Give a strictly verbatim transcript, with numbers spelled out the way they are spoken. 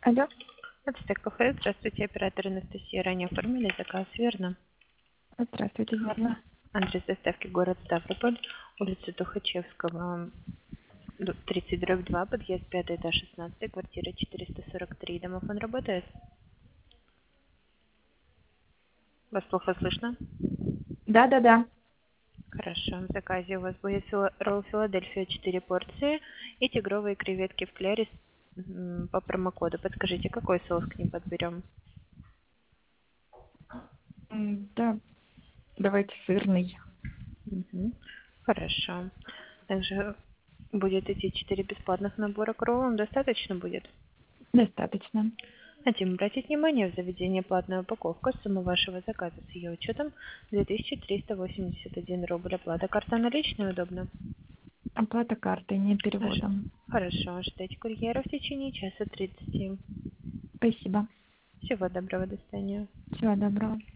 Алло, Ацтек кафе. Здравствуйте, оператор Анастасия. Ранее оформили заказ, верно? здравствуйте, верно. Адрес доставки город Ставрополь, улица Тухачевского, д- тридцать дробь два, подъезд пятый этаж шестнадцать, квартира четыреста сорок три. Домофон работает? Вас плохо слышно? Да-да-да. Хорошо. В заказе у вас будет фила- ролл Филадельфия четыре порции и тигровые креветки в кляре с- м, по промокоду. Подскажите, какой соус к ним подберем? М, Да, давайте сырный. Мгм. Хорошо. Также будет эти четыре бесплатных набора к роллам. Достаточно будет? Достаточно. Хотим обратить внимание, в заведении платная упаковка. Сумма вашего заказа с ее учетом две тысячи триста восемьдесят один рубль. Оплата карта наличная удобно? Оплата картой, не Хорошо. переводом. Хорошо. Ждите курьера в течение часа тридцати. Спасибо. Всего доброго, до свидания. Всего доброго.